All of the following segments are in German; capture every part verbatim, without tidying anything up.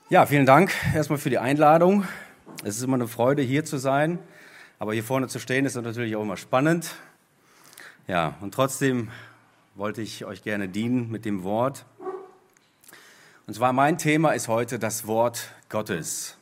Ja, vielen Dank erstmal für die Einladung. Es ist immer eine Freude, hier zu sein, aber hier vorne zu stehen ist natürlich auch immer spannend. Ja, und trotzdem wollte ich euch gerne dienen mit dem Wort. Und zwar mein Thema ist heute das Wort Gottes.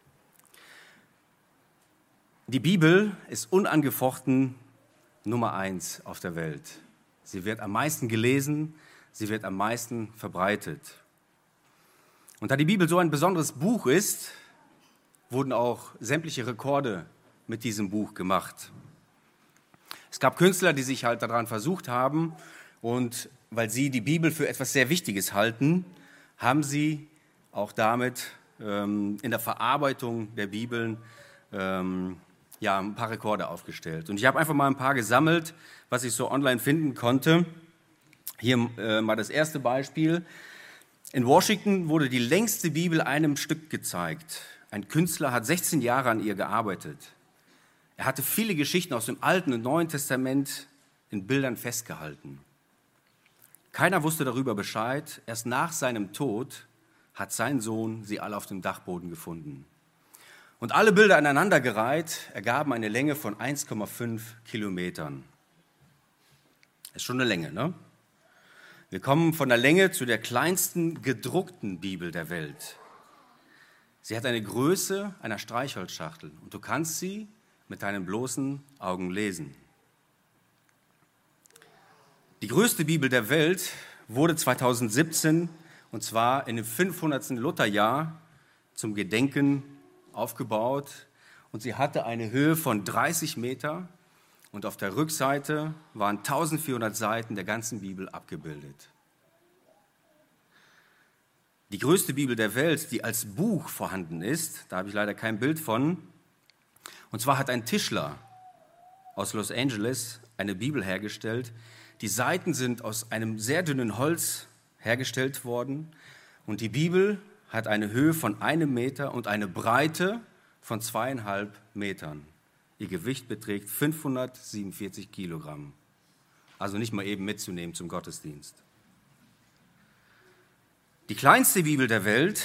Die Bibel ist unangefochten Nummer eins auf der Welt. Sie wird am meisten gelesen, sie wird am meisten verbreitet. Und da die Bibel so ein besonderes Buch ist, wurden auch sämtliche Rekorde mit diesem Buch gemacht. Es gab Künstler, die sich halt daran versucht haben und weil sie die Bibel für etwas sehr Wichtiges halten, haben sie auch damit ähm, in der Verarbeitung der Bibeln ähm, ja, ein paar Rekorde aufgestellt. Und ich habe einfach mal ein paar gesammelt, was ich so online finden konnte. Hier äh, mal das erste Beispiel. In Washington wurde die längste Bibel einem Stück gezeigt. Ein Künstler hat sechzehn Jahre an ihr gearbeitet. Er hatte viele Geschichten aus dem Alten und Neuen Testament in Bildern festgehalten. Keiner wusste darüber Bescheid. Erst nach seinem Tod hat sein Sohn sie alle auf dem Dachboden gefunden. Und alle Bilder aneinandergereiht ergaben eine Länge von eins Komma fünf Kilometern. Ist schon eine Länge, ne? Wir kommen von der Länge zu der kleinsten gedruckten Bibel der Welt. Sie hat eine Größe einer Streichholzschachtel und du kannst sie mit deinen bloßen Augen lesen. Die größte Bibel der Welt wurde zweitausendsiebzehn, und zwar in dem fünfhundertsten Lutherjahr, zum Gedenken aufgebaut. Und sie hatte eine Höhe von dreißig Meter. Und auf der Rückseite waren eintausendvierhundert Seiten der ganzen Bibel abgebildet. Die größte Bibel der Welt, die als Buch vorhanden ist, da habe ich leider kein Bild von, und zwar hat ein Tischler aus Los Angeles eine Bibel hergestellt. Die Seiten sind aus einem sehr dünnen Holz hergestellt worden und die Bibel hat eine Höhe von einem Meter und eine Breite von zweieinhalb Metern. Ihr Gewicht beträgt fünfhundertsiebenundvierzig Kilogramm. Also nicht mal eben mitzunehmen zum Gottesdienst. Die kleinste Bibel der Welt,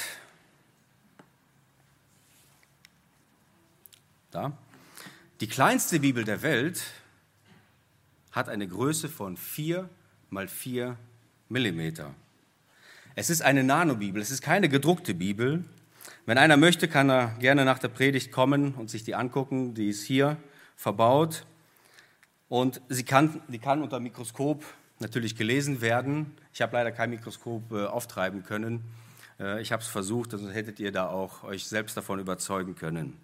da, die kleinste Bibel der Welt hat eine Größe von vier mal vier Millimeter. Es ist eine Nanobibel, es ist keine gedruckte Bibel. Wenn einer möchte, kann er gerne nach der Predigt kommen und sich die angucken. Die ist hier verbaut und sie kann, die kann unter Mikroskop natürlich gelesen werden. Ich habe leider kein Mikroskop äh, auftreiben können. Äh, ich habe es versucht, sonst hättet ihr da auch euch selbst davon überzeugen können.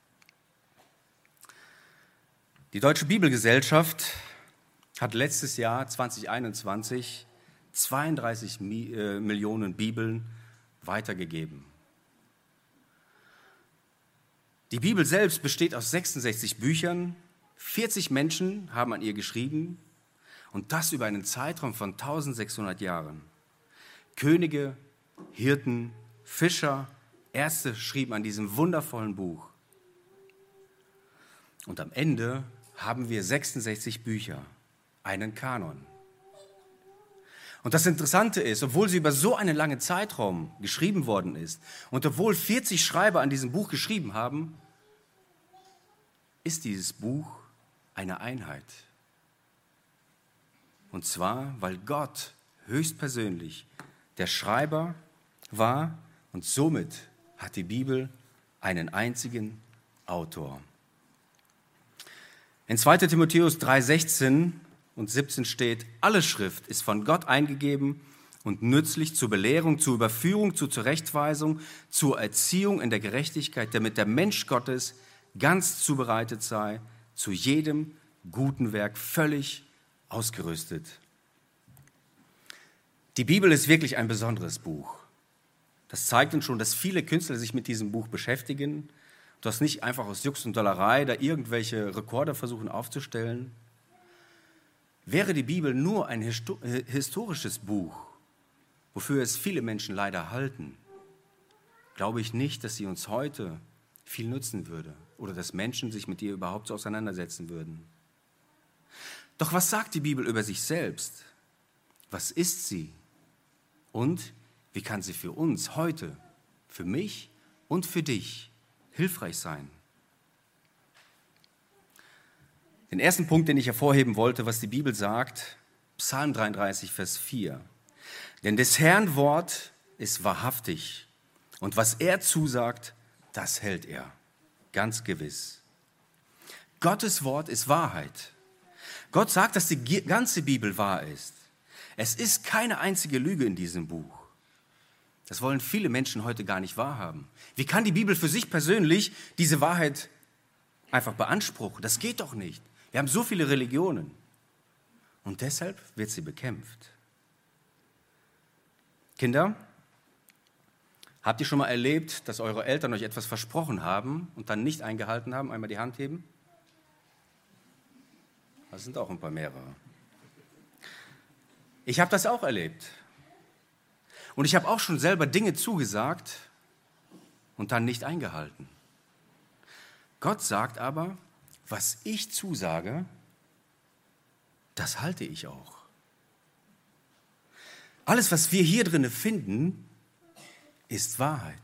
Die Deutsche Bibelgesellschaft hat letztes Jahr zweitausendeinundzwanzig zweiunddreißig Millionen Bibeln weitergegeben. Die Bibel selbst besteht aus sechsundsechzig Büchern, vierzig Menschen haben an ihr geschrieben und das über einen Zeitraum von eintausendsechshundert Jahren. Könige, Hirten, Fischer, Ärzte schrieben an diesem wundervollen Buch. Und am Ende haben wir sechsundsechzig Bücher, einen Kanon. Und das Interessante ist, obwohl sie über so einen langen Zeitraum geschrieben worden ist und obwohl vierzig Schreiber an diesem Buch geschrieben haben, ist dieses Buch eine Einheit. Und zwar, weil Gott höchstpersönlich der Schreiber war und somit hat die Bibel einen einzigen Autor. In zweiter Timotheus drei, sechzehn und siebzehn steht, alle Schrift ist von Gott eingegeben und nützlich zur Belehrung, zur Überführung, zur Zurechtweisung, zur Erziehung in der Gerechtigkeit, damit der Mensch Gottes ganz zubereitet sei, zu jedem guten Werk völlig ausgerüstet. Die Bibel ist wirklich ein besonderes Buch. Das zeigt uns schon, dass viele Künstler sich mit diesem Buch beschäftigen, dass nicht einfach aus Jux und Dollerei da irgendwelche Rekorde versuchen aufzustellen. Wäre die Bibel nur ein historisches Buch, wofür es viele Menschen leider halten, glaube ich nicht, dass sie uns heute viel nützen würde oder dass Menschen sich mit ihr überhaupt so auseinandersetzen würden. Doch was sagt die Bibel über sich selbst? Was ist sie? Und wie kann sie für uns heute für mich und für dich hilfreich sein. Den ersten Punkt, den ich hervorheben wollte, was die Bibel sagt, Psalm dreiunddreißig, Vers vier. Denn des Herrn Wort ist wahrhaftig und was er zusagt, das hält er, ganz gewiss. Gottes Wort ist Wahrheit. Gott sagt, dass die ganze Bibel wahr ist. Es ist keine einzige Lüge in diesem Buch. Das wollen viele Menschen heute gar nicht wahrhaben. Wie kann die Bibel für sich persönlich diese Wahrheit einfach beanspruchen? Das geht doch nicht. Wir haben so viele Religionen. Und deshalb wird sie bekämpft. Kinder, habt ihr schon mal erlebt, dass eure Eltern euch etwas versprochen haben und dann nicht eingehalten haben? Einmal die Hand heben. Das sind auch ein paar mehrere. Ich habe das auch erlebt. Und ich habe auch schon selber Dinge zugesagt und dann nicht eingehalten. Gott sagt aber, was ich zusage, das halte ich auch. Alles, was wir hier drinnen finden, ist Wahrheit.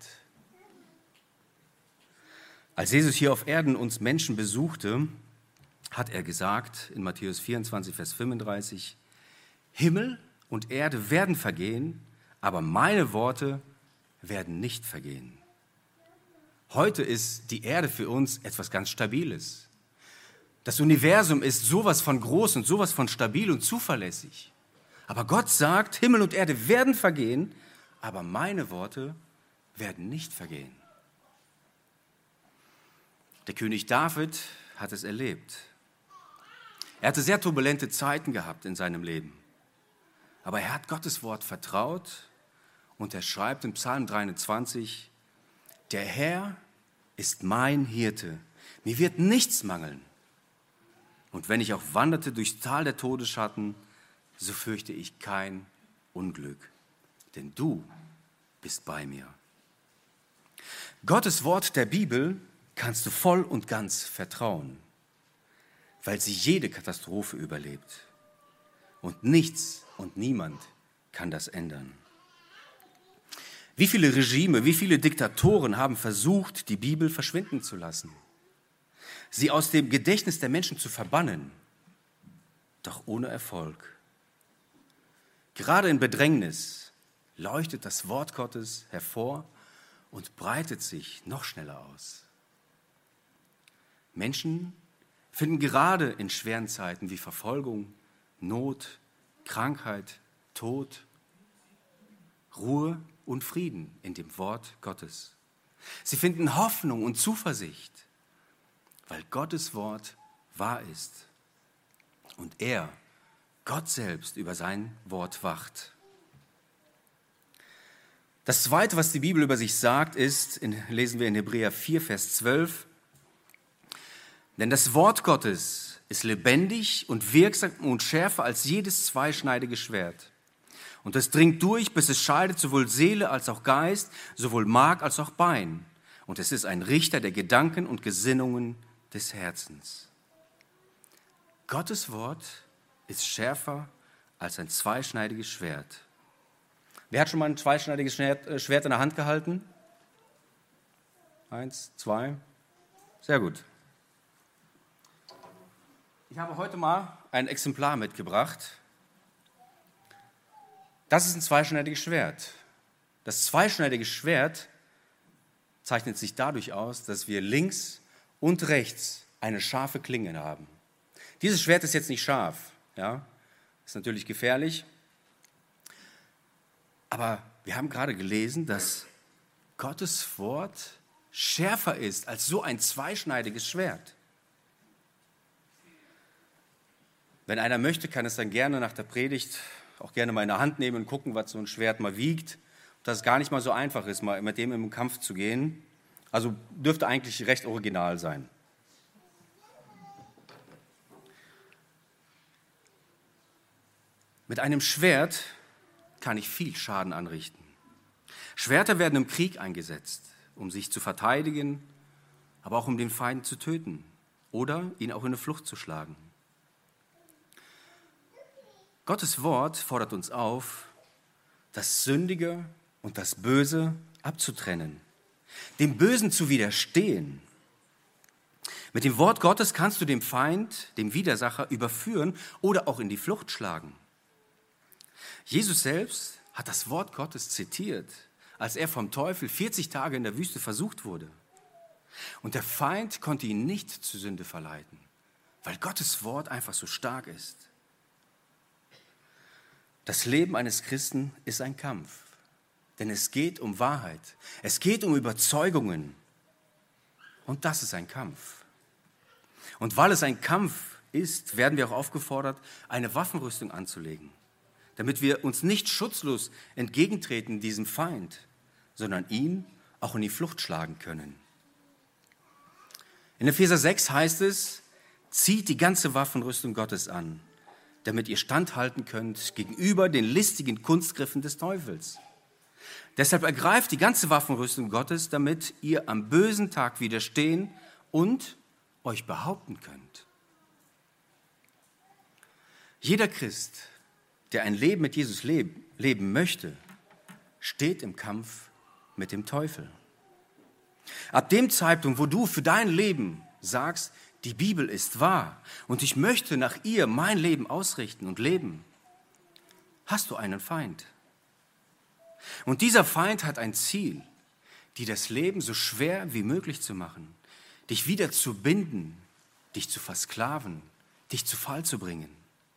Als Jesus hier auf Erden uns Menschen besuchte, hat er gesagt in Matthäus vierundzwanzig, Vers fünfunddreißig, Himmel und Erde werden vergehen, aber meine Worte werden nicht vergehen. Heute ist die Erde für uns etwas ganz Stabiles. Das Universum ist sowas von groß und sowas von stabil und zuverlässig. Aber Gott sagt, Himmel und Erde werden vergehen, aber meine Worte werden nicht vergehen. Der König David hat es erlebt. Er hatte sehr turbulente Zeiten gehabt in seinem Leben. Aber er hat Gottes Wort vertraut und er schreibt in Psalm dreiundzwanzig, der Herr ist mein Hirte, mir wird nichts mangeln. Und wenn ich auch wanderte durchs Tal der Todesschatten, so fürchte ich kein Unglück, denn du bist bei mir. Gottes Wort der Bibel kannst du voll und ganz vertrauen, weil sie jede Katastrophe überlebt. Und nichts und niemand kann das ändern. Wie viele Regime, wie viele Diktatoren haben versucht, die Bibel verschwinden zu lassen, sie aus dem Gedächtnis der Menschen zu verbannen, doch ohne Erfolg. Gerade in Bedrängnis leuchtet das Wort Gottes hervor und breitet sich noch schneller aus. Menschen finden gerade in schweren Zeiten wie Verfolgung, Not, Krankheit, Tod, Ruhe und Frieden in dem Wort Gottes. Sie finden Hoffnung und Zuversicht, weil Gottes Wort wahr ist und er, Gott selbst, über sein Wort wacht. Das Zweite, was die Bibel über sich sagt, ist, in, lesen wir in Hebräer vier, Vers zwölf, denn das Wort Gottes ist lebendig und wirksam und schärfer als jedes zweischneidige Schwert. Und es dringt durch, bis es scheidet sowohl Seele als auch Geist, sowohl Mark als auch Bein. Und es ist ein Richter der Gedanken und Gesinnungen des Herzens. Gottes Wort ist schärfer als ein zweischneidiges Schwert. Wer hat schon mal ein zweischneidiges Schwert in der Hand gehalten? Eins, zwei. Sehr gut. Ich habe heute mal ein Exemplar mitgebracht. Das ist ein zweischneidiges Schwert. Das zweischneidige Schwert zeichnet sich dadurch aus, dass wir links und rechts eine scharfe Klinge haben. Dieses Schwert ist jetzt nicht scharf, ja, ist natürlich gefährlich. Aber wir haben gerade gelesen, dass Gottes Wort schärfer ist als so ein zweischneidiges Schwert. Wenn einer möchte, kann es dann gerne nach der Predigt auch gerne mal in der Hand nehmen und gucken, was so ein Schwert mal wiegt. Dass es gar nicht mal so einfach ist, mal mit dem im Kampf zu gehen. Also dürfte eigentlich recht original sein. Mit einem Schwert kann ich viel Schaden anrichten. Schwerter werden im Krieg eingesetzt, um sich zu verteidigen, aber auch um den Feind zu töten oder ihn auch in eine Flucht zu schlagen. Gottes Wort fordert uns auf, das Sündige und das Böse abzutrennen, dem Bösen zu widerstehen. Mit dem Wort Gottes kannst du dem Feind, dem Widersacher überführen oder auch in die Flucht schlagen. Jesus selbst hat das Wort Gottes zitiert, als er vom Teufel vierzig Tage in der Wüste versucht wurde. Und der Feind konnte ihn nicht zur Sünde verleiten, weil Gottes Wort einfach so stark ist. Das Leben eines Christen ist ein Kampf, denn es geht um Wahrheit, es geht um Überzeugungen und das ist ein Kampf. Und weil es ein Kampf ist, werden wir auch aufgefordert, eine Waffenrüstung anzulegen, damit wir uns nicht schutzlos entgegentreten diesem Feind, sondern ihn auch in die Flucht schlagen können. In Epheser sechs heißt es, zieht die ganze Waffenrüstung Gottes an, damit ihr standhalten könnt gegenüber den listigen Kunstgriffen des Teufels. Deshalb ergreift die ganze Waffenrüstung Gottes, damit ihr am bösen Tag widerstehen und euch behaupten könnt. Jeder Christ, der ein Leben mit Jesus leben, leben möchte, steht im Kampf mit dem Teufel. Ab dem Zeitpunkt, wo du für dein Leben sagst, die Bibel ist wahr und ich möchte nach ihr mein Leben ausrichten und leben, hast du einen Feind. Und dieser Feind hat ein Ziel, dir das Leben so schwer wie möglich zu machen, dich wieder zu binden, dich zu versklaven, dich zu Fall zu bringen.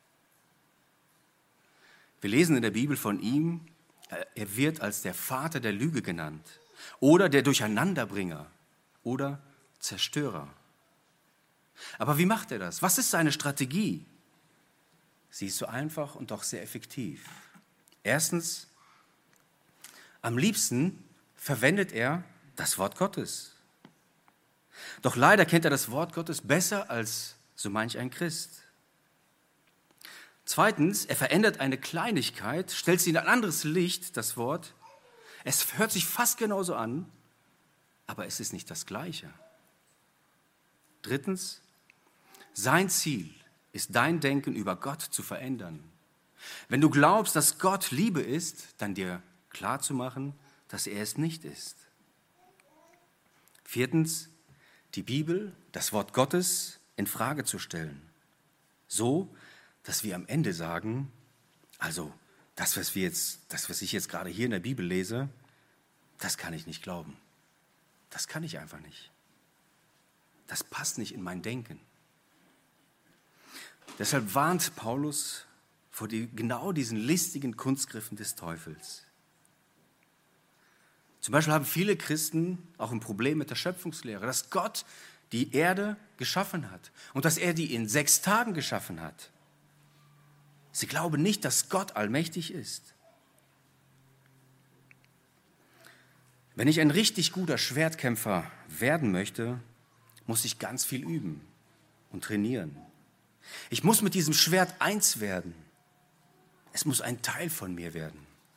Wir lesen in der Bibel von ihm, er wird als der Vater der Lüge genannt oder der Durcheinanderbringer oder Zerstörer. Aber wie macht er das? Was ist seine Strategie? Sie ist so einfach und doch sehr effektiv. Erstens, am liebsten verwendet er das Wort Gottes. Doch leider kennt er das Wort Gottes besser als so manch ein Christ. Zweitens, er verändert eine Kleinigkeit, stellt sie in ein anderes Licht, das Wort. Es hört sich fast genauso an, aber es ist nicht das Gleiche. Drittens, sein Ziel ist, dein Denken über Gott zu verändern. Wenn du glaubst, dass Gott Liebe ist, dann dir klarzumachen, dass er es nicht ist. Viertens, die Bibel, das Wort Gottes, in Frage zu stellen. So, dass wir am Ende sagen, also das, was wir jetzt, das, was ich jetzt gerade hier in der Bibel lese, das kann ich nicht glauben. Das kann ich einfach nicht. Das passt nicht in mein Denken. Deshalb warnt Paulus vor die, genau diesen listigen Kunstgriffen des Teufels. Zum Beispiel haben viele Christen auch ein Problem mit der Schöpfungslehre, dass Gott die Erde geschaffen hat und dass er die in sechs Tagen geschaffen hat. Sie glauben nicht, dass Gott allmächtig ist. Wenn ich ein richtig guter Schwertkämpfer werden möchte, muss ich ganz viel üben und trainieren. Ich muss mit diesem Schwert eins werden. Es muss ein Teil von mir werden.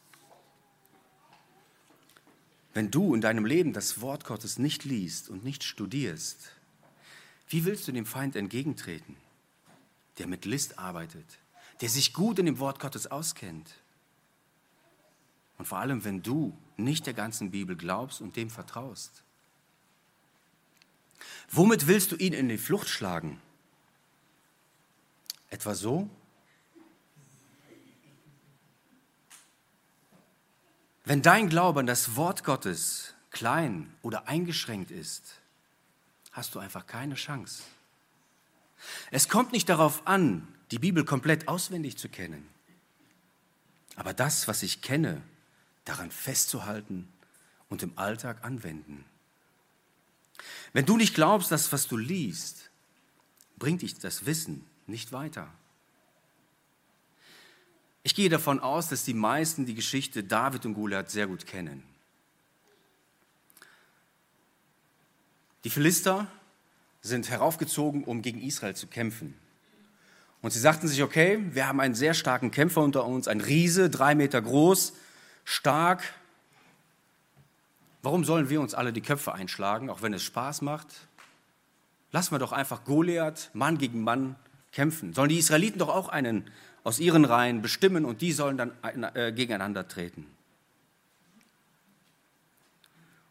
Wenn du in deinem Leben das Wort Gottes nicht liest und nicht studierst, wie willst du dem Feind entgegentreten, der mit List arbeitet, der sich gut in dem Wort Gottes auskennt? Und vor allem, wenn du nicht der ganzen Bibel glaubst und dem vertraust. Womit willst du ihn in die Flucht schlagen? Etwa so? Wenn dein Glaube an das Wort Gottes klein oder eingeschränkt ist, hast du einfach keine Chance. Es kommt nicht darauf an, die Bibel komplett auswendig zu kennen, aber das, was ich kenne, daran festzuhalten und im Alltag anwenden. Wenn du nicht glaubst, dass was du liest, bringt dich das Wissen nicht weiter. Ich gehe davon aus, dass die meisten die Geschichte David und Goliath sehr gut kennen. Die Philister sind heraufgezogen, um gegen Israel zu kämpfen. Und sie sagten sich, okay, wir haben einen sehr starken Kämpfer unter uns, ein Riese, drei Meter groß, stark. Warum sollen wir uns alle die Köpfe einschlagen, auch wenn es Spaß macht? Lassen wir doch einfach Goliath, Mann gegen Mann, kämpfen. Sollen die Israeliten doch auch einen aus ihren Reihen bestimmen und die sollen dann äh, gegeneinander treten.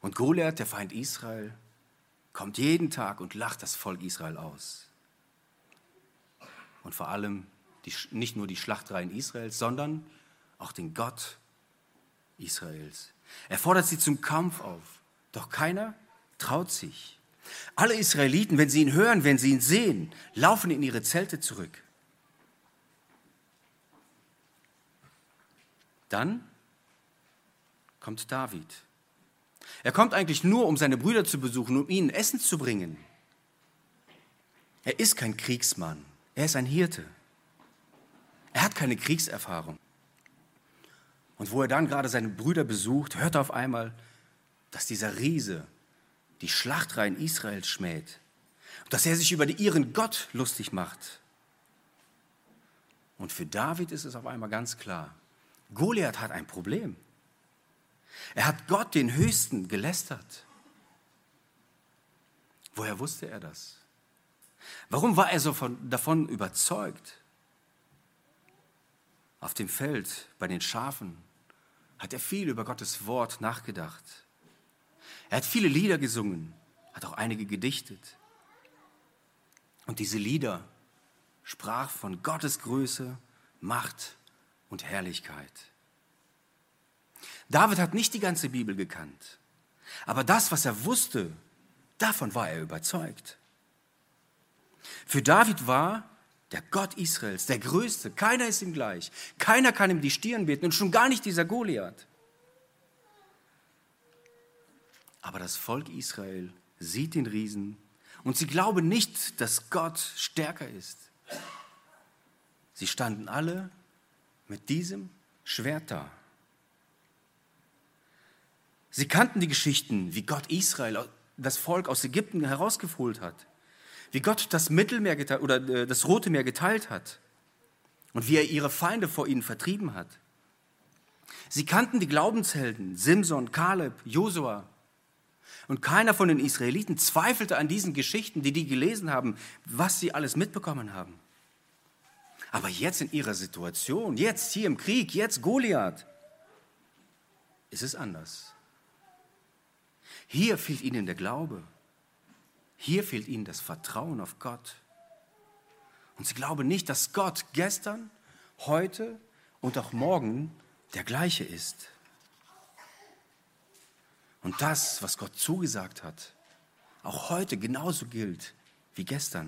Und Goliath, der Feind Israel, kommt jeden Tag und lacht das Volk Israel aus. Und vor allem die, nicht nur die Schlachtreihen Israels, sondern auch den Gott Israels. Er fordert sie zum Kampf auf, doch keiner traut sich. Alle Israeliten, wenn sie ihn hören, wenn sie ihn sehen, laufen in ihre Zelte zurück. Dann kommt David. Er kommt eigentlich nur, um seine Brüder zu besuchen, um ihnen Essen zu bringen. Er ist kein Kriegsmann, er ist ein Hirte. Er hat keine Kriegserfahrung. Und wo er dann gerade seine Brüder besucht, hört er auf einmal, dass dieser Riese die Schlachtreihen Israels schmäht und dass er sich über ihren Gott lustig macht. Und für David ist es auf einmal ganz klar, Goliath hat ein Problem. Er hat Gott, den Höchsten, gelästert. Woher wusste er das? Warum war er so von, davon überzeugt? Auf dem Feld, bei den Schafen, hat er viel über Gottes Wort nachgedacht. Er hat viele Lieder gesungen, hat auch einige gedichtet. Und diese Lieder sprach von Gottes Größe, Macht und Herrlichkeit. David hat nicht die ganze Bibel gekannt, aber das, was er wusste, davon war er überzeugt. Für David war der Gott Israels der Größte, keiner ist ihm gleich, keiner kann ihm die Stirn bieten und schon gar nicht dieser Goliath. Aber das Volk Israel sieht den Riesen und sie glauben nicht, dass Gott stärker ist. Sie standen alle mit diesem Schwert da. Sie kannten die Geschichten, wie Gott Israel, das Volk aus Ägypten herausgeholt hat, wie Gott das Mittelmeer geteilt, oder das Rote Meer geteilt hat und wie er ihre Feinde vor ihnen vertrieben hat. Sie kannten die Glaubenshelden Simson, Kaleb, Josua. Und keiner von den Israeliten zweifelte an diesen Geschichten, die die gelesen haben, was sie alles mitbekommen haben. Aber jetzt in ihrer Situation, jetzt hier im Krieg, jetzt Goliath, ist es anders. Hier fehlt ihnen der Glaube. Hier fehlt ihnen das Vertrauen auf Gott. Und sie glauben nicht, dass Gott gestern, heute und auch morgen der gleiche ist. Und das, was Gott zugesagt hat, auch heute genauso gilt wie gestern.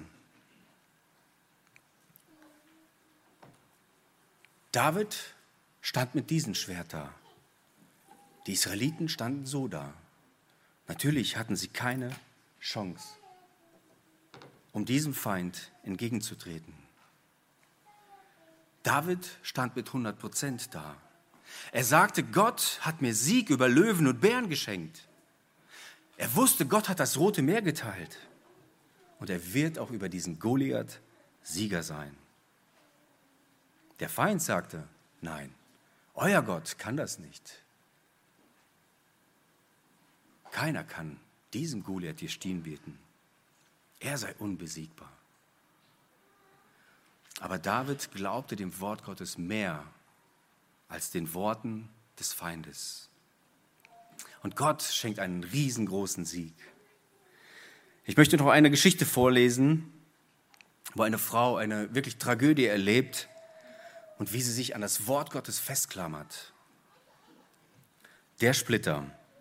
David stand mit diesem Schwert da. Die Israeliten standen so da. Natürlich hatten sie keine Chance, um diesem Feind entgegenzutreten. David stand mit hundert Prozent da. Er sagte, Gott hat mir Sieg über Löwen und Bären geschenkt. Er wusste, Gott hat das Rote Meer geteilt. Und er wird auch über diesen Goliath Sieger sein. Der Feind sagte, nein, euer Gott kann das nicht. Keiner kann diesem Goliath die Stirn bieten. Er sei unbesiegbar. Aber David glaubte dem Wort Gottes mehr als den Worten des Feindes. Und Gott schenkt einen riesengroßen Sieg. Ich möchte noch eine Geschichte vorlesen, wo eine Frau eine wirklich Tragödie erlebt und wie sie sich an das Wort Gottes festklammert. Der Splitter.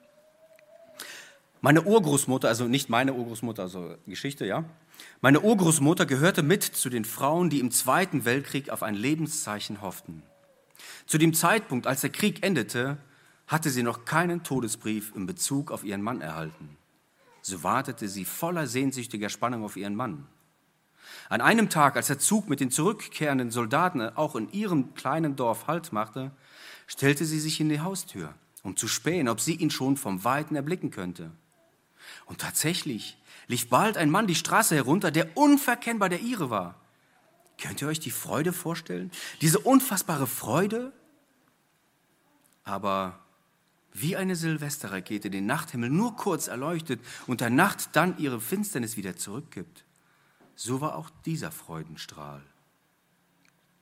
Meine Urgroßmutter, also nicht meine Urgroßmutter, also Geschichte, ja. Meine Urgroßmutter gehörte mit zu den Frauen, die im Zweiten Weltkrieg auf ein Lebenszeichen hofften. Zu dem Zeitpunkt, als der Krieg endete, hatte sie noch keinen Todesbrief in Bezug auf ihren Mann erhalten. So wartete sie voller sehnsüchtiger Spannung auf ihren Mann. An einem Tag, als der Zug mit den zurückkehrenden Soldaten auch in ihrem kleinen Dorf Halt machte, stellte sie sich in die Haustür, um zu spähen, ob sie ihn schon vom Weiten erblicken könnte. Und tatsächlich lief bald ein Mann die Straße herunter, der unverkennbar der ihre war. Könnt ihr euch die Freude vorstellen? Diese unfassbare Freude? Aber wie eine Silvesterrakete den Nachthimmel nur kurz erleuchtet und der Nacht dann ihre Finsternis wieder zurückgibt, so war auch dieser Freudenstrahl.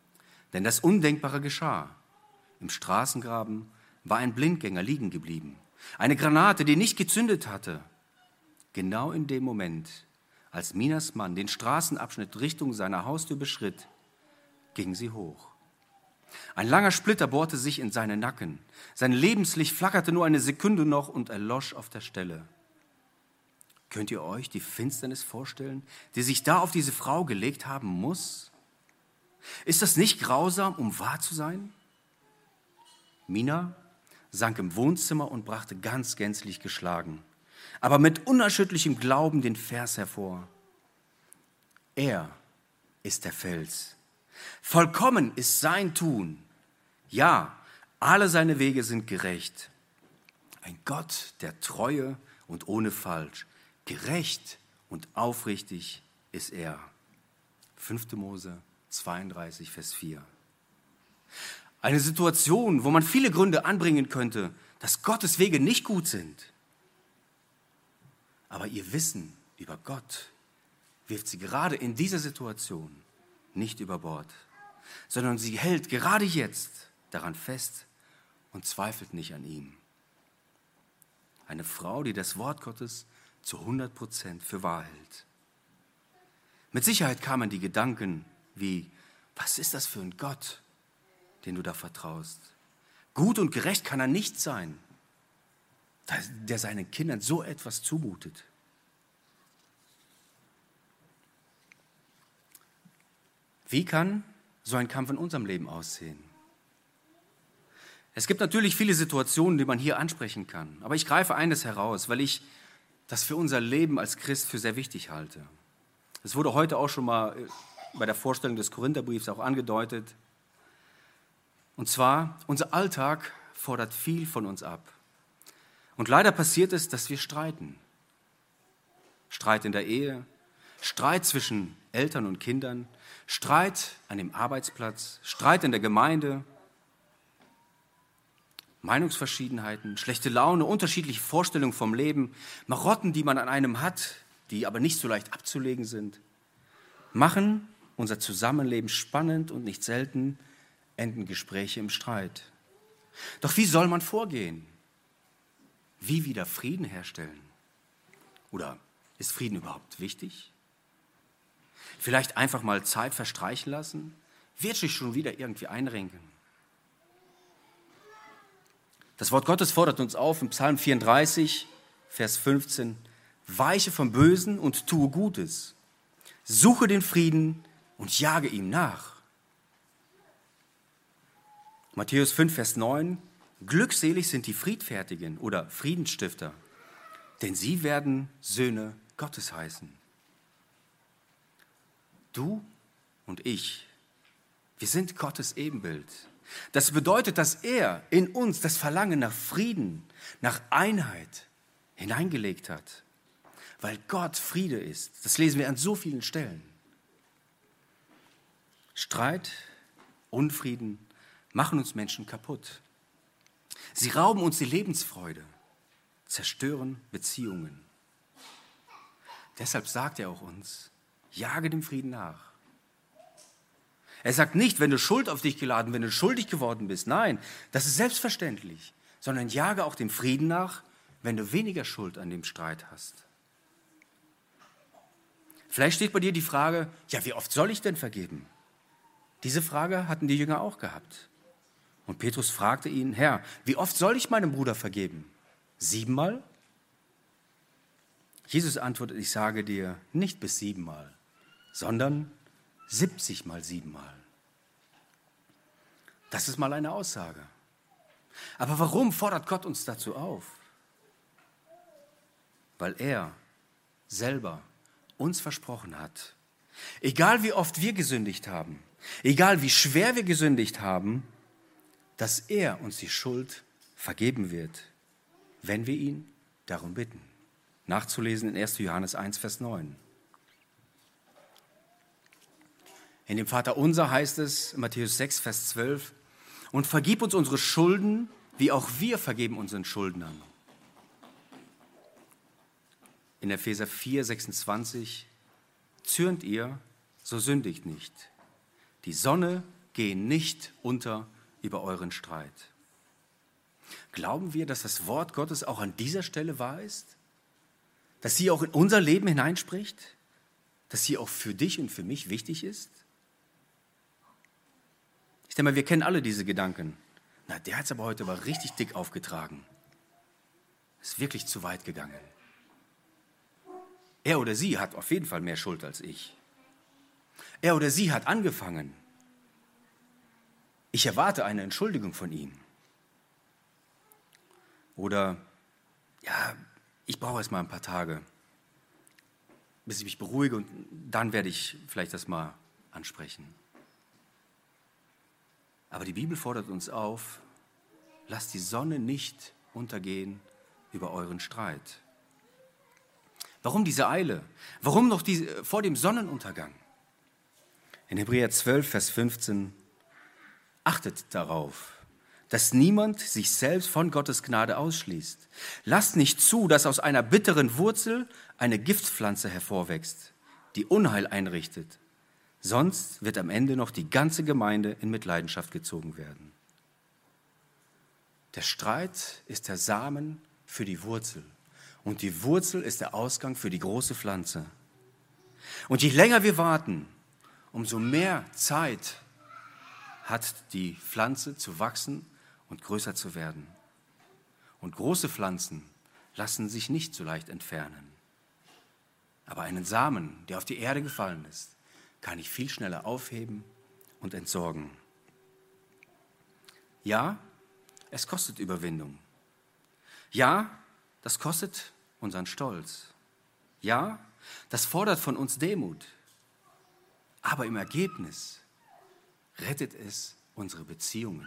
Denn das Undenkbare geschah. Im Straßengraben war ein Blindgänger liegen geblieben. Eine Granate, die nicht gezündet hatte. Genau in dem Moment, als Minas Mann den Straßenabschnitt Richtung seiner Haustür beschritt, ging sie hoch. Ein langer Splitter bohrte sich in seinen Nacken. Sein Lebenslicht flackerte nur eine Sekunde noch und erlosch auf der Stelle. Könnt ihr euch die Finsternis vorstellen, die sich da auf diese Frau gelegt haben muss? Ist das nicht grausam, um wahr zu sein? Mina sank im Wohnzimmer und brachte ganz gänzlich geschlagen, aber mit unerschütterlichem Glauben den Vers hervor. Er ist der Fels. Vollkommen ist sein Tun. Ja, alle seine Wege sind gerecht. Ein Gott der Treue und ohne Falsch. Gerecht und aufrichtig ist er. fünfte Mose zweiunddreißig, Vers vier. Eine Situation, wo man viele Gründe anbringen könnte, dass Gottes Wege nicht gut sind. Aber ihr Wissen über Gott wirft sie gerade in dieser Situation nicht über Bord, sondern sie hält gerade jetzt daran fest und zweifelt nicht an ihm. Eine Frau, die das Wort Gottes zu hundert Prozent für wahr hält. Mit Sicherheit kamen die Gedanken wie, was ist das für ein Gott, den du da vertraust? Gut und gerecht kann er nicht sein, der seinen Kindern so etwas zumutet. Wie kann so ein Kampf in unserem Leben aussehen? Es gibt natürlich viele Situationen, die man hier ansprechen kann, aber ich greife eines heraus, weil ich das für unser Leben als Christ für sehr wichtig halte. Es wurde heute auch schon mal bei der Vorstellung des Korintherbriefs auch angedeutet. Und zwar, unser Alltag fordert viel von uns ab. Und leider passiert es, dass wir streiten. Streit in der Ehe, Streit zwischen Eltern und Kindern, Streit an dem Arbeitsplatz, Streit in der Gemeinde, Meinungsverschiedenheiten, schlechte Laune, unterschiedliche Vorstellungen vom Leben, Marotten, die man an einem hat, die aber nicht so leicht abzulegen sind, machen unser Zusammenleben spannend und nicht selten enden Gespräche im Streit. Doch wie soll man vorgehen? Wie wieder Frieden herstellen? Oder ist Frieden überhaupt wichtig? Vielleicht einfach mal Zeit verstreichen lassen? Wird sich schon wieder irgendwie einrenken? Das Wort Gottes fordert uns auf in Psalm vierunddreißig, Vers fünfzehn, weiche vom Bösen und tue Gutes. Suche den Frieden und jage ihm nach. Matthäus fünf, Vers neun, glückselig sind die Friedfertigen oder Friedensstifter, denn sie werden Söhne Gottes heißen. Du und ich, wir sind Gottes Ebenbild. Das bedeutet, dass er in uns das Verlangen nach Frieden, nach Einheit hineingelegt hat. Weil Gott Friede ist. Das lesen wir an so vielen Stellen. Streit, Unfrieden machen uns Menschen kaputt. Sie rauben uns die Lebensfreude, zerstören Beziehungen. Deshalb sagt er auch uns, jage dem Frieden nach. Er sagt nicht, wenn du Schuld auf dich geladen, wenn du schuldig geworden bist. Nein, das ist selbstverständlich. Sondern jage auch dem Frieden nach, wenn du weniger Schuld an dem Streit hast. Vielleicht steht bei dir die Frage, ja, wie oft soll ich denn vergeben? Diese Frage hatten die Jünger auch gehabt. Und Petrus fragte ihn, Herr, wie oft soll ich meinem Bruder vergeben? Siebenmal? Jesus antwortet, ich sage dir, nicht bis siebenmal, sondern siebzig mal siebenmal. Das ist mal eine Aussage. Aber warum fordert Gott uns dazu auf? Weil er selber uns versprochen hat, egal wie oft wir gesündigt haben, egal wie schwer wir gesündigt haben, dass er uns die Schuld vergeben wird, wenn wir ihn darum bitten. Nachzulesen in erster Johannes eins, Vers neun. In dem Vaterunser heißt es, in Matthäus sechs, Vers zwölf, und vergib uns unsere Schulden, wie auch wir vergeben unseren Schuldnern. In Epheser vier, sechsundzwanzig, zürnt ihr, so sündigt nicht. Die Sonne gehe nicht unter über euren Streit. Glauben wir, dass das Wort Gottes auch an dieser Stelle wahr ist? Dass sie auch in unser Leben hineinspricht? Dass sie auch für dich und für mich wichtig ist? Ich denke mal, wir kennen alle diese Gedanken. Na, der hat es aber heute aber richtig dick aufgetragen. Ist wirklich zu weit gegangen. Er oder sie hat auf jeden Fall mehr Schuld als ich. Er oder sie hat angefangen. Ich erwarte eine Entschuldigung von ihm. Oder, ja, ich brauche erst mal ein paar Tage, bis ich mich beruhige und dann werde ich vielleicht das mal ansprechen. Aber die Bibel fordert uns auf, lasst die Sonne nicht untergehen über euren Streit. Warum diese Eile? Warum noch diese, vor dem Sonnenuntergang? In Hebräer zwölf, Vers fünfzehn, achtet darauf, dass niemand sich selbst von Gottes Gnade ausschließt. Lasst nicht zu, dass aus einer bitteren Wurzel eine Giftpflanze hervorwächst, die Unheil einrichtet. Sonst wird am Ende noch die ganze Gemeinde in Mitleidenschaft gezogen werden. Der Streit ist der Samen für die Wurzel. Und die Wurzel ist der Ausgang für die große Pflanze. Und je länger wir warten, umso mehr Zeit hat die Pflanze zu wachsen und größer zu werden. Und große Pflanzen lassen sich nicht so leicht entfernen. Aber einen Samen, der auf die Erde gefallen ist, kann ich viel schneller aufheben und entsorgen. Ja, es kostet Überwindung. Ja, das kostet unseren Stolz. Ja, das fordert von uns Demut. Aber im Ergebnis rettet es unsere Beziehungen.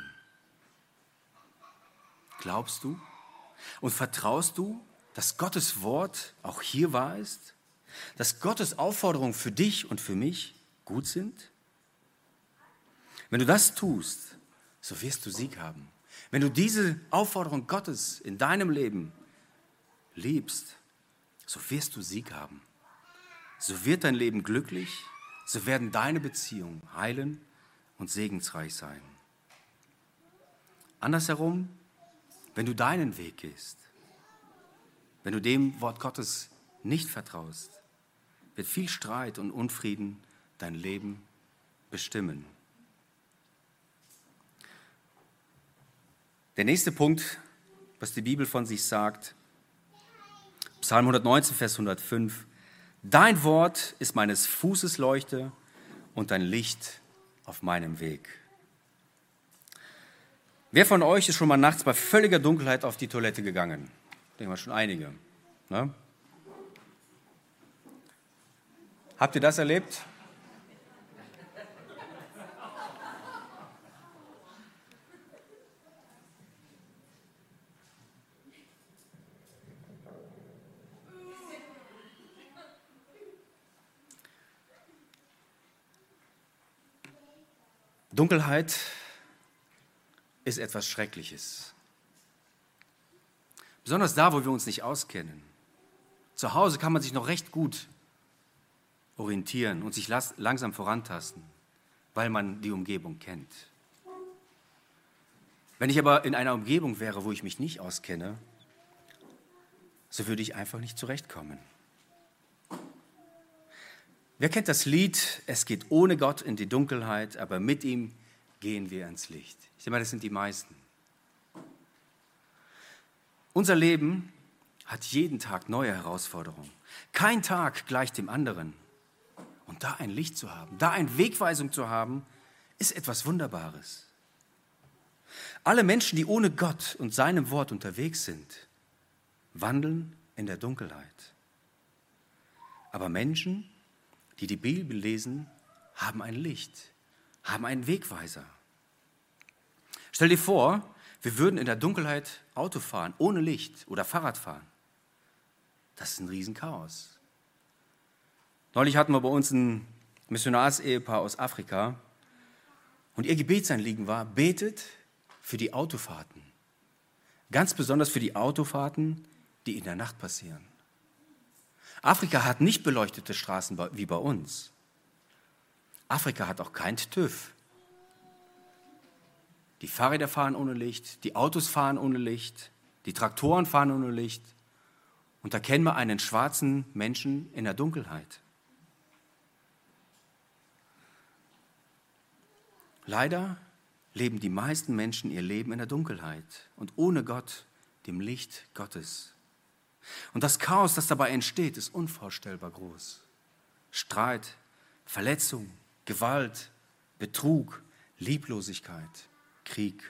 Glaubst du und vertraust du, dass Gottes Wort auch hier wahr ist? Dass Gottes Aufforderungen für dich und für mich gut sind? Wenn du das tust, so wirst du Sieg haben. Wenn du diese Aufforderung Gottes in deinem Leben liebst, so wirst du Sieg haben. So wird dein Leben glücklich, so werden deine Beziehungen heilen und segensreich sein. Andersherum, wenn du deinen Weg gehst, wenn du dem Wort Gottes nicht vertraust, wird viel Streit und Unfrieden dein Leben bestimmen. Der nächste Punkt, was die Bibel von sich sagt, Psalm hundertneunzehn, Vers hundertfünf, dein Wort ist meines Fußes Leuchte und dein Licht auf meinem Weg. Wer von euch ist schon mal nachts bei völliger Dunkelheit auf die Toilette gegangen? Ich denke mal schon einige. Ne? Habt ihr das erlebt? Dunkelheit ist etwas Schreckliches. Besonders da, wo wir uns nicht auskennen. Zu Hause kann man sich noch recht gut orientieren und sich langsam vorantasten, weil man die Umgebung kennt. Wenn ich aber in einer Umgebung wäre, wo ich mich nicht auskenne, so würde ich einfach nicht zurechtkommen. Wer kennt das Lied, es geht ohne Gott in die Dunkelheit, aber mit ihm gehen wir ins Licht? Ich denke mal, das sind die meisten. Unser Leben hat jeden Tag neue Herausforderungen. Kein Tag gleicht dem anderen. Und da ein Licht zu haben, da eine Wegweisung zu haben, ist etwas Wunderbares. Alle Menschen, die ohne Gott und seinem Wort unterwegs sind, wandeln in der Dunkelheit. Aber Menschen, die die Bibel lesen, haben ein Licht, haben einen Wegweiser. Stell dir vor, wir würden in der Dunkelheit Auto fahren, ohne Licht oder Fahrrad fahren. Das ist ein Riesenchaos. Neulich hatten wir bei uns ein Missionarsehepaar aus Afrika und ihr Gebetsanliegen war, betet für die Autofahrten. Ganz besonders für die Autofahrten, die in der Nacht passieren. Afrika hat nicht beleuchtete Straßen wie bei uns. Afrika hat auch kein TÜV. Die Fahrräder fahren ohne Licht, die Autos fahren ohne Licht, die Traktoren fahren ohne Licht. Und da kennen wir einen schwarzen Menschen in der Dunkelheit. Leider leben die meisten Menschen ihr Leben in der Dunkelheit und ohne Gott, dem Licht Gottes. Und das Chaos, das dabei entsteht, ist unvorstellbar groß. Streit, Verletzung, Gewalt, Betrug, Lieblosigkeit, Krieg.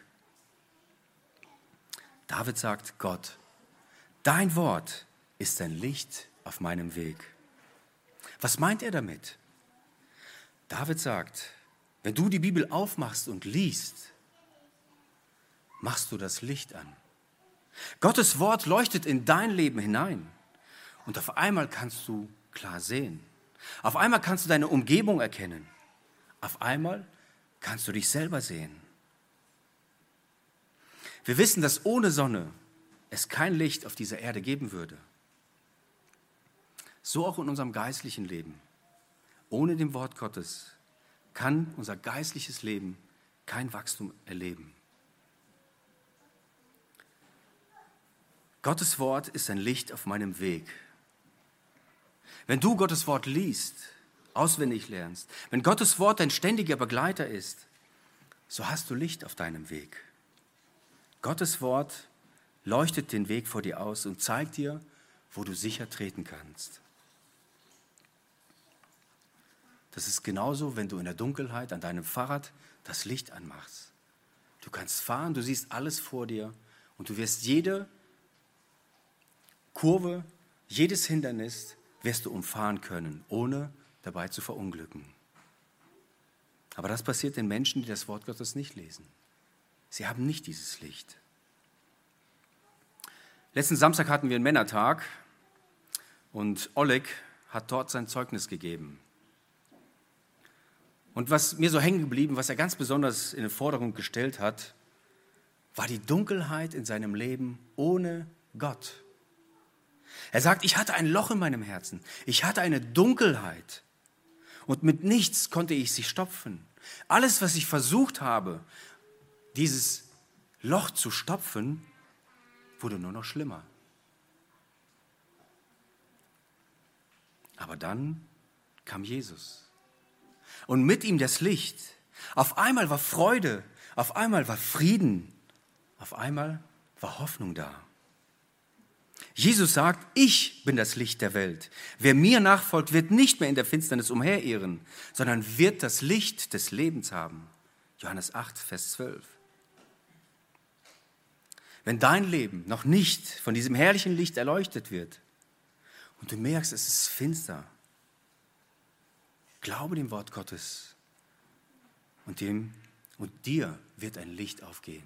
David sagt, Gott, dein Wort ist ein Licht auf meinem Weg. Was meint er damit? David sagt, wenn du die Bibel aufmachst und liest, machst du das Licht an. Gottes Wort leuchtet in dein Leben hinein und auf einmal kannst du klar sehen. Auf einmal kannst du deine Umgebung erkennen. Auf einmal kannst du dich selber sehen. Wir wissen, dass ohne Sonne es kein Licht auf dieser Erde geben würde. So auch in unserem geistlichen Leben. Ohne dem Wort Gottes kann unser geistliches Leben kein Wachstum erleben. Gottes Wort ist ein Licht auf meinem Weg. Wenn du Gottes Wort liest, auswendig lernst, wenn Gottes Wort dein ständiger Begleiter ist, so hast du Licht auf deinem Weg. Gottes Wort leuchtet den Weg vor dir aus und zeigt dir, wo du sicher treten kannst. Das ist genauso, wenn du in der Dunkelheit an deinem Fahrrad das Licht anmachst. Du kannst fahren, du siehst alles vor dir und du wirst jede Kurve, jedes Hindernis wirst du umfahren können, ohne dabei zu verunglücken. Aber das passiert den Menschen, die das Wort Gottes nicht lesen. Sie haben nicht dieses Licht. Letzten Samstag hatten wir einen Männertag und Oleg hat dort sein Zeugnis gegeben. Und was mir so hängen geblieben, was er ganz besonders in den Vordergrund gestellt hat, war die Dunkelheit in seinem Leben ohne Gott. Er sagt, ich hatte ein Loch in meinem Herzen, ich hatte eine Dunkelheit und mit nichts konnte ich sie stopfen. Alles, was ich versucht habe, dieses Loch zu stopfen, wurde nur noch schlimmer. Aber dann kam Jesus. Und mit ihm das Licht. Auf einmal war Freude, auf einmal war Frieden, auf einmal war Hoffnung da. Jesus sagt, ich bin das Licht der Welt. Wer mir nachfolgt, wird nicht mehr in der Finsternis umherirren, sondern wird das Licht des Lebens haben. Johannes acht, Vers zwölf. Wenn dein Leben noch nicht von diesem herrlichen Licht erleuchtet wird und du merkst, es ist finster, glaube dem Wort Gottes und, dem, und dir wird ein Licht aufgehen.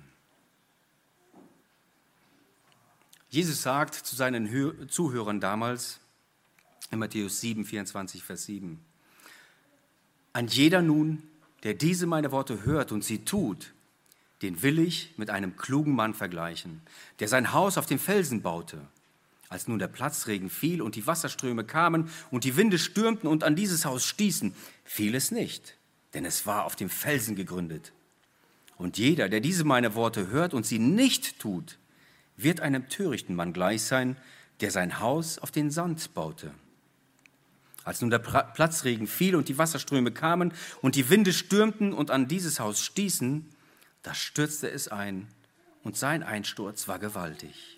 Jesus sagt zu seinen Hör- Zuhörern damals in Matthäus sieben, vierundzwanzig, Vers sieben, ein jeder nun, der diese meine Worte hört und sie tut, den will ich mit einem klugen Mann vergleichen, der sein Haus auf dem Felsen baute. Als nun der Platzregen fiel und die Wasserströme kamen und die Winde stürmten und an dieses Haus stießen, fiel es nicht, denn es war auf dem Felsen gegründet. Und jeder, der diese meine Worte hört und sie nicht tut, wird einem törichten Mann gleich sein, der sein Haus auf den Sand baute. Als nun der Platzregen fiel und die Wasserströme kamen und die Winde stürmten und an dieses Haus stießen, da stürzte es ein und sein Einsturz war gewaltig.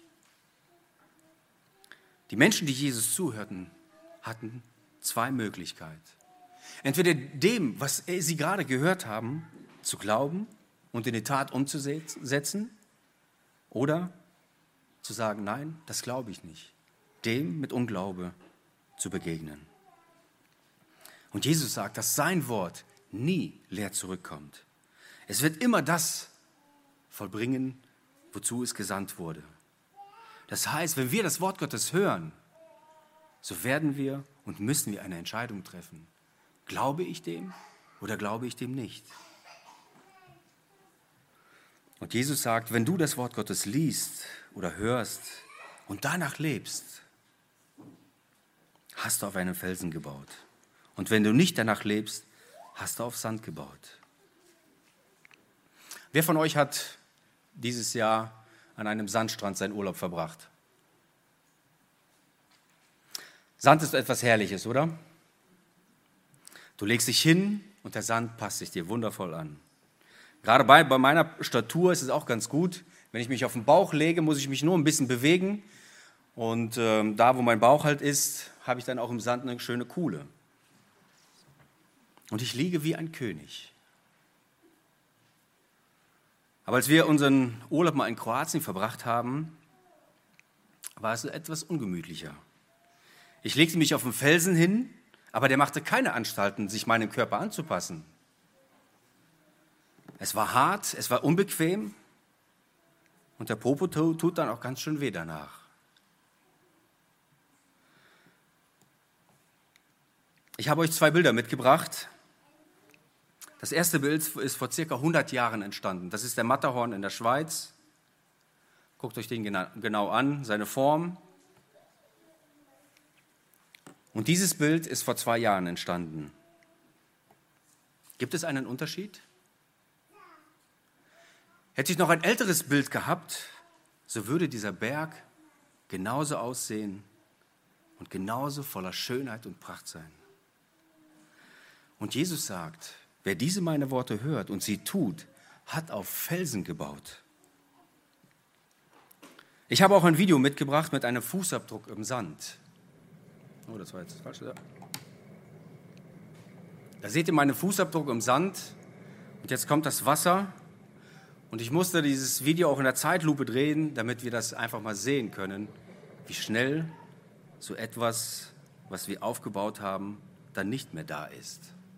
Die Menschen, die Jesus zuhörten, hatten zwei Möglichkeiten. Entweder dem, was sie gerade gehört haben, zu glauben und in die Tat umzusetzen, oder zu sagen, nein, das glaube ich nicht, dem mit Unglaube zu begegnen. Und Jesus sagt, dass sein Wort nie leer zurückkommt. Es wird immer das vollbringen, wozu es gesandt wurde. Das heißt, wenn wir das Wort Gottes hören, so werden wir und müssen wir eine Entscheidung treffen. Glaube ich dem oder glaube ich dem nicht? Und Jesus sagt, wenn du das Wort Gottes liest oder hörst und danach lebst, hast du auf einen Felsen gebaut. Und wenn du nicht danach lebst, hast du auf Sand gebaut. Wer von euch hat dieses Jahr an einem Sandstrand seinen Urlaub verbracht? Sand ist etwas Herrliches, oder? Du legst dich hin und der Sand passt sich dir wundervoll an. Gerade bei, bei meiner Statur ist es auch ganz gut. Wenn ich mich auf den Bauch lege, muss ich mich nur ein bisschen bewegen. Und ähm, da, wo mein Bauch halt ist, habe ich dann auch im Sand eine schöne Kuhle. Und ich liege wie ein König. Aber als wir unseren Urlaub mal in Kroatien verbracht haben, war es etwas ungemütlicher. Ich legte mich auf den Felsen hin, aber der machte keine Anstalten, sich meinem Körper anzupassen. Es war hart, es war unbequem und der Popo tut dann auch ganz schön weh danach. Ich habe euch zwei Bilder mitgebracht. Das erste Bild ist vor circa hundert Jahren entstanden. Das ist der Matterhorn in der Schweiz. Guckt euch den genau an, seine Form. Und dieses Bild ist vor zwei Jahren entstanden. Gibt es einen Unterschied? Hätte ich noch ein älteres Bild gehabt, so würde dieser Berg genauso aussehen und genauso voller Schönheit und Pracht sein. Und Jesus sagt, wer diese meine Worte hört und sie tut, hat auf Felsen gebaut. Ich habe auch ein Video mitgebracht mit einem Fußabdruck im Sand. Oh, das war jetzt falsch. Ja. Da seht ihr meinen Fußabdruck im Sand und jetzt kommt das Wasser und ich musste dieses Video auch in der Zeitlupe drehen, damit wir das einfach mal sehen können, wie schnell so etwas, was wir aufgebaut haben, dann nicht mehr da ist.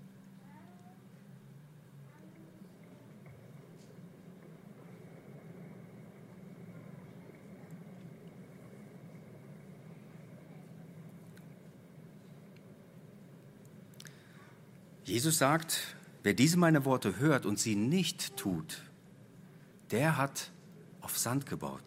Jesus sagt, wer diese meine Worte hört und sie nicht tut, der hat auf Sand gebaut.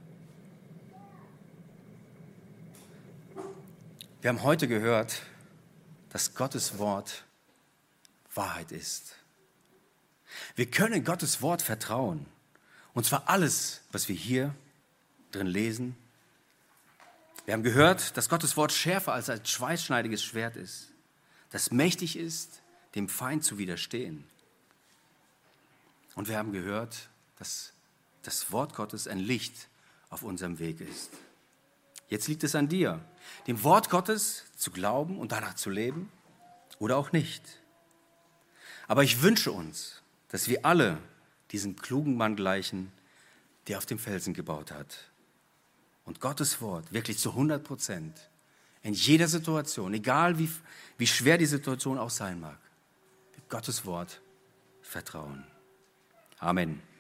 Wir haben heute gehört, dass Gottes Wort Wahrheit ist. Wir können Gottes Wort vertrauen. Und zwar alles, was wir hier drin lesen. Wir haben gehört, dass Gottes Wort schärfer als ein zweischneidiges Schwert ist, das mächtig ist, dem Feind zu widerstehen. Und wir haben gehört, dass das Wort Gottes ein Licht auf unserem Weg ist. Jetzt liegt es an dir, dem Wort Gottes zu glauben und danach zu leben oder auch nicht. Aber ich wünsche uns, dass wir alle diesem klugen Mann gleichen, der auf dem Felsen gebaut hat. Und Gottes Wort wirklich zu hundert Prozent in jeder Situation, egal wie, wie schwer die Situation auch sein mag, Gottes Wort vertrauen. Amen.